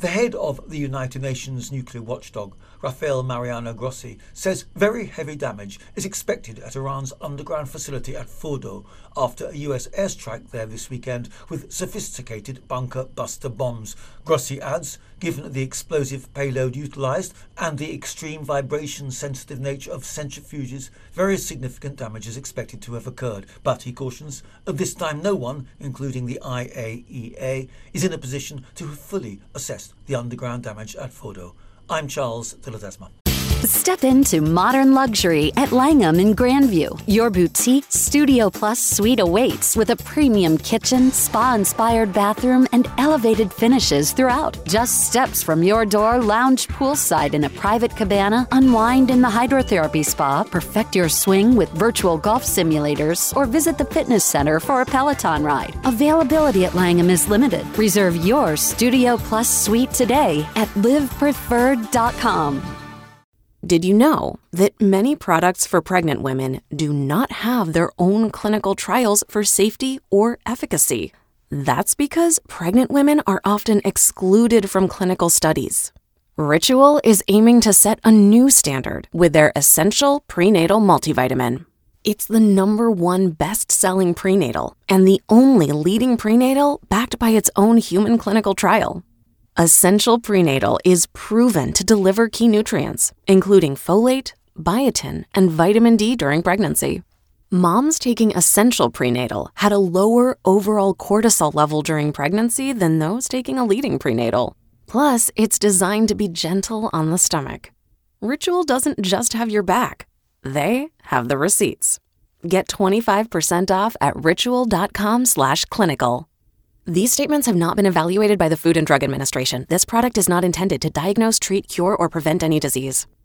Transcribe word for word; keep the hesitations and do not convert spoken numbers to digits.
The head of the United Nations nuclear watchdog, Rafael Mariano Grossi, says very heavy damage is expected at Iran's underground facility at Fordo after a U S airstrike there this weekend with sophisticated bunker buster bombs. Grossi adds, given the explosive payload utilised and the extreme vibration-sensitive nature of centrifuges, very significant damage is expected to have occurred. But, he cautions, at this time no one, including the I A E A, is in a position to have fully assessed the underground damage at Fordo. I'm Charles de Ledesma. Step into modern luxury at Langham in Grandview. Your boutique Studio Plus suite awaits with a premium kitchen, spa-inspired bathroom, and elevated finishes throughout. Just steps from your door, lounge poolside in a private cabana, unwind in the hydrotherapy spa, perfect your swing with virtual golf simulators, or visit the fitness center for a Peloton ride. Availability at Langham is limited. Reserve your Studio Plus suite today at live preferred dot com. Did you know that many products for pregnant women do not have their own clinical trials for safety or efficacy? That's because pregnant women are often excluded from clinical studies. Ritual is aiming to set a new standard with their Essential Prenatal Multivitamin. It's the number one best-selling prenatal and the only leading prenatal backed by its own human clinical trial. Essential Prenatal is proven to deliver key nutrients, including folate, biotin, and vitamin D during pregnancy. Moms taking Essential Prenatal had a lower overall cortisol level during pregnancy than those taking a leading prenatal. Plus, it's designed to be gentle on the stomach. Ritual doesn't just have your back. They have the receipts. Get twenty-five percent off at ritual.com slash clinical. These statements have not been evaluated by the Food and Drug Administration. This product is not intended to diagnose, treat, cure, or prevent any disease.